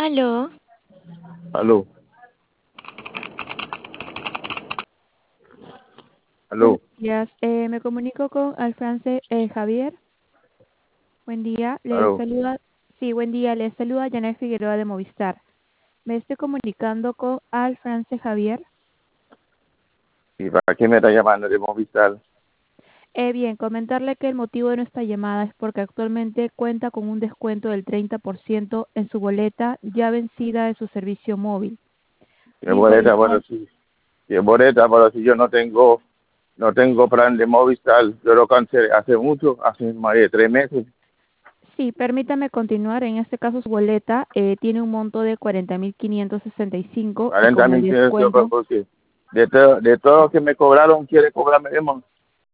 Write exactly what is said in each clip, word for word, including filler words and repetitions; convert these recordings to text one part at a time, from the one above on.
Aló, Aló, Buenos aló, días, eh, me comunico con Alfrance eh, Javier. Buen día, le aló. saluda, sí, buen día, le saluda Janet Figueroa de Movistar. Me estoy comunicando con Alfrance Javier. ¿Y para qué me está llamando de Movistar? Eh, bien, comentarle que el motivo de nuestra llamada es porque actualmente cuenta con un descuento del treinta por ciento en su boleta ya vencida de su servicio móvil. ¿Qué Bien, por el boleta? Bueno, cual, si, ¿qué boleta? Pero si yo no tengo, no tengo plan de Movistar, yo lo cancelé hace mucho, hace más de tres meses. sí, permítame continuar. En este caso, su boleta eh, tiene un monto de cuarenta mil quinientos sesenta y cinco y cuarenta con el mil quinientos, descuento. porque de todo, de todo lo que me cobraron, quiere cobrarme de más.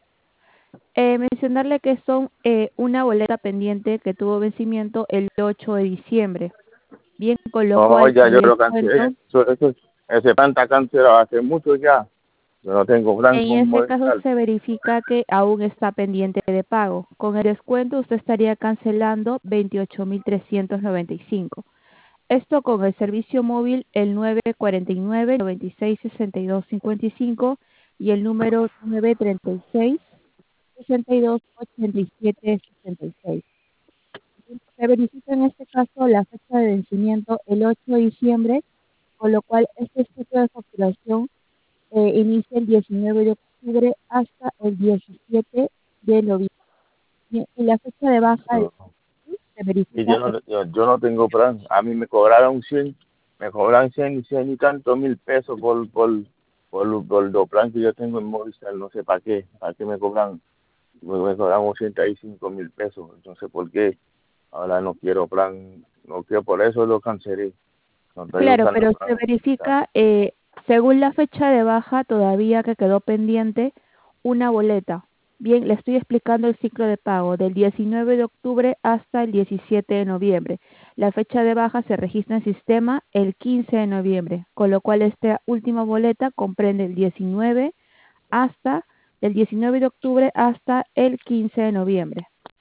Eh, mencionarle que son eh, una boleta pendiente que tuvo vencimiento el ocho de diciembre, bien, con lo No, cual ya el yo lo cancelé. descuento, Eso, eso, ese plan está cancelado hace mucho ya. Yo no tengo plan en con ese caso Movistar. se verifica que aún está pendiente de pago. Con el descuento usted estaría cancelando veintiocho mil trescientos noventa y cinco. Esto con el servicio móvil el nueve cuarenta y nueve, noventa y seis, sesenta y dos cincuenta y cinco y el número nueve treinta y seis, sesenta y dos ochenta y siete sesenta y seis. Se verifica en este caso la fecha de vencimiento el ocho de diciembre, con lo cual este ciclo de facturación eh, inicia el diecinueve de octubre hasta el diecisiete de noviembre. Bien, y la fecha de baja de- No. se Y verifica yo no, yo, yo no tengo plan. A mí me cobraron cien, me cobran cien, cien y tantos mil pesos por, por, por, por los plan que yo tengo en Movistar. No sé para qué, para qué me cobran, me, me cobran ochenta y cinco mil pesos. Entonces, ¿por qué? Ahora no quiero plan, no quiero, por eso lo cancelé. No estoy claro, usando pero plan se Movistar. verifica eh, según la fecha de baja todavía que quedó pendiente una boleta. Bien, le estoy explicando el ciclo de pago del diecinueve de octubre hasta el diecisiete de noviembre. La fecha de baja se registra en sistema el quince de noviembre, con lo cual esta última boleta comprende el diecinueve hasta el diecinueve de octubre hasta el quince de noviembre.